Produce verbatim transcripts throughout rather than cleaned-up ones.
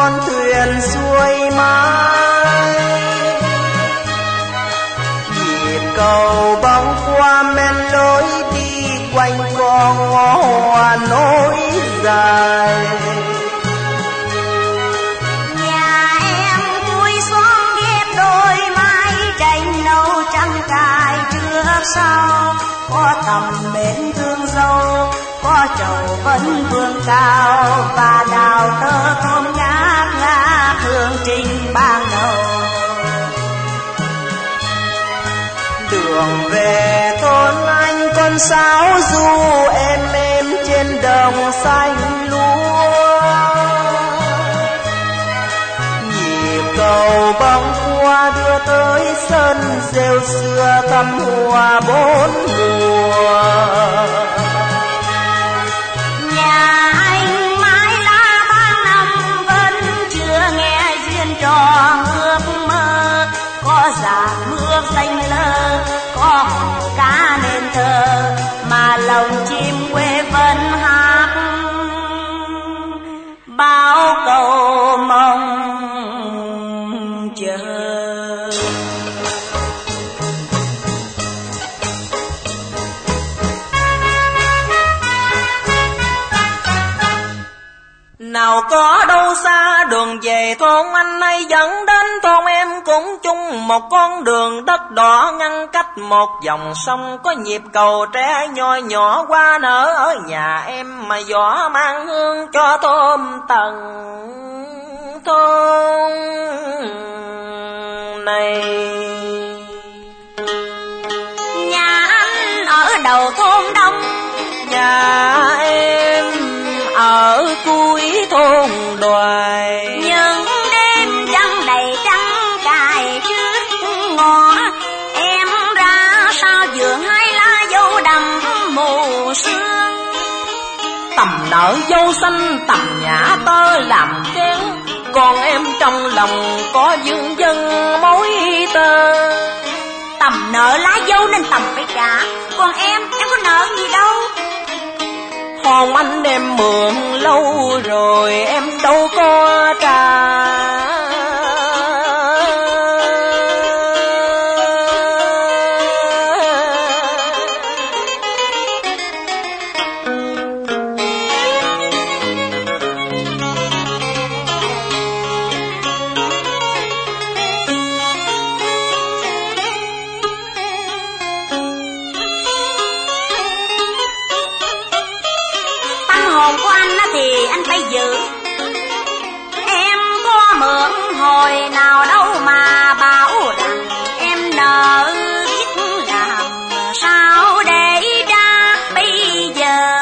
con thuyền xuôi mãi. Nhịp cầu bóng qua men lối đi quanh co ngõ hoa nối dài. Nhà em vui xuống ghép đôi mái tranh nâu trắng cài trước sau, có tầm mến thương dâu, có trầu vẫn vương cao và đào tơ thơm ngát ngát hương trình ban đầu. Đường về thôn anh con sáo du êm êm trên đồng xanh lúa. Nhịp cầu bóng qua đưa tới sân rêu xưa thăm hoa bốn mùa. Nhà anh mãi lá tháng năm vẫn chưa nghe duyên tròn ước mơ, có già mưa xanh lơ, có hồ cá nên thơ, mà lòng chim quê vẫn hát bao câu mong chờ. Nào có đâu xa đường về thôn anh ấy dẫn đến thôn em cũng chung một con đường đất đỏ ngăn cách một dòng sông, có nhịp cầu tre nhoi nhỏ qua nở ở nhà em mà gió mang hương cho thôn tầng thôn này. Nhà anh ở đầu thôn đông, nhà em ở cuối thôn Đoài. những đêm trăng đầy trắng cài trước ngõ, em ra sao vườn hai lá dâu đầm mù sương. Tầm nở dâu xanh tầm nhã tơ làm kén, còn em trong lòng có dương dân mối tơ. Tầm nợ lá dâu nên tầm phải trả, còn em, em có nợ gì đâu. Hôn anh em mượn lâu rồi em đâu có trả. Thì anh phải giữ, em có mượn hồi nào đâu mà bảo rằng em nợ, biết làm sao để ra bây giờ.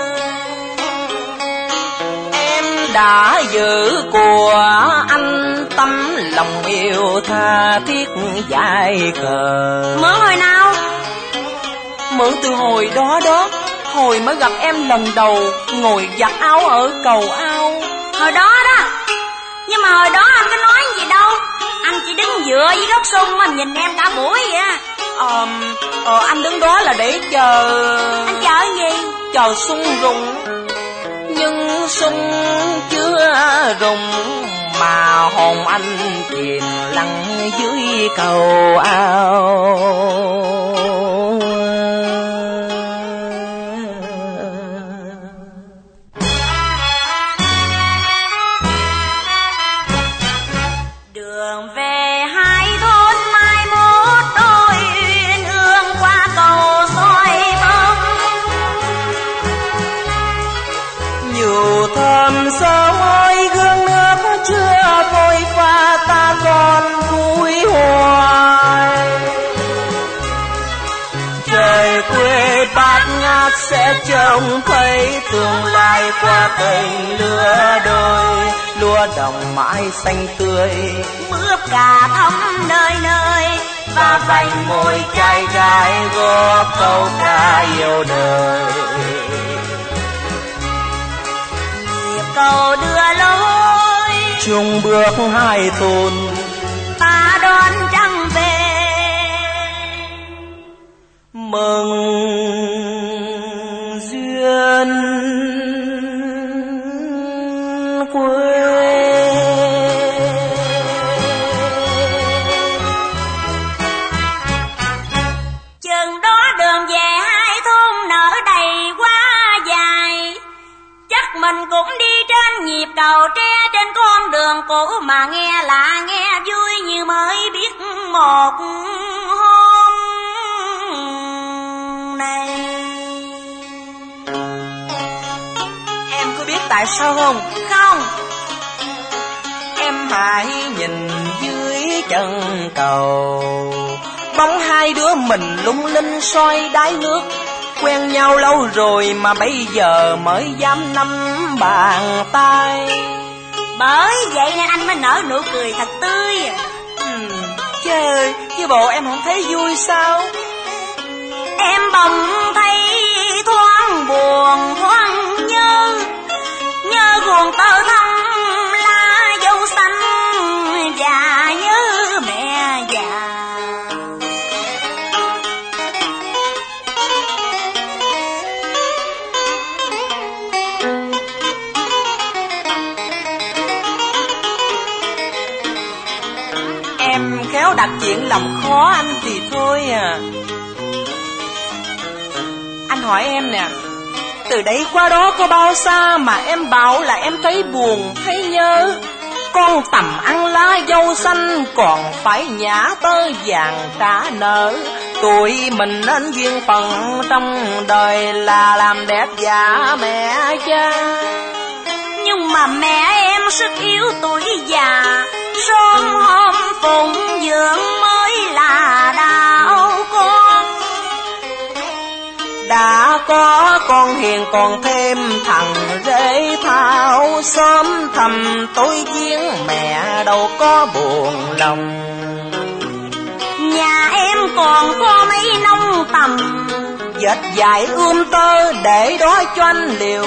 Em đã giữ của anh tâm lòng yêu tha thiết dài khờ. Mượn hồi nào? Mượn từ hồi đó đó, hồi mới gặp em lần đầu ngồi giặt áo ở cầu ao. Hồi đó đó, nhưng mà hồi đó anh có nói gì đâu, anh chỉ đứng dựa với gốc sung mà nhìn em cả buổi vậy á. Ờ, ờ, anh đứng đó là để chờ. Anh chờ gì? Chờ sung rụng, nhưng sung chưa rụng mà hồn anh chìm lặng dưới cầu ao. Sớm ơi gương nước chưa vội pha ta còn vui hoài. Trời quê bát ngát sẽ trông thấy tương lai qua cành lứa đôi. Lúa đồng mãi xanh tươi, mướp cà thắm nơi nơi, và vành môi trai gái góp câu ca yêu đời. Cầu đưa lối chung bước hai thôn, ta đón trăng về mừng duyên quê. nhịp cầu tre trên con đường cũ mà nghe lạ nghe vui như mới biết một hôm này. Em có biết tại sao không? Không. Em hãy nhìn dưới chân cầu, bóng hai đứa mình lung linh soi đáy nước. Quen nhau lâu rồi mà bây giờ mới dám nắm bàn tay. Bởi vậy nên anh mới nở nụ cười thật tươi. Ừ, trời, chứ bộ em không thấy vui sao? Em bỗng thấy thoáng buồn thoáng nhớ, nhớ guồng tơ thắm lá dâu xanh và nhớ mẹ già. Em khéo đặt chuyện làm khó anh thì thôi à. Anh hỏi em nè, từ đây qua đó có bao xa mà em bảo là em thấy buồn, thấy nhớ. Con tầm ăn lá dâu xanh còn phải nhả tơ vàng trả nợ. Tụi mình nên duyên phận trong đời là làm đẹp giả mẹ cha. Nhưng mà mẹ em sức yếu tuổi già, sớm hôm phụng dưỡng mới là đau con. Đã có con hiền còn thêm thằng rể thao, sớm thầm tối giếng mẹ đâu có buồn lòng. Nhà em còn có mấy nông tầm, dệt dài ươm tơ để đó cho anh liều.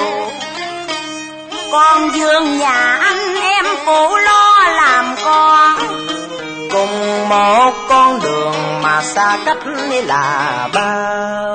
con dương nhà anh em phụ lo làm con. Cùng một con đường mà xa cách là bao.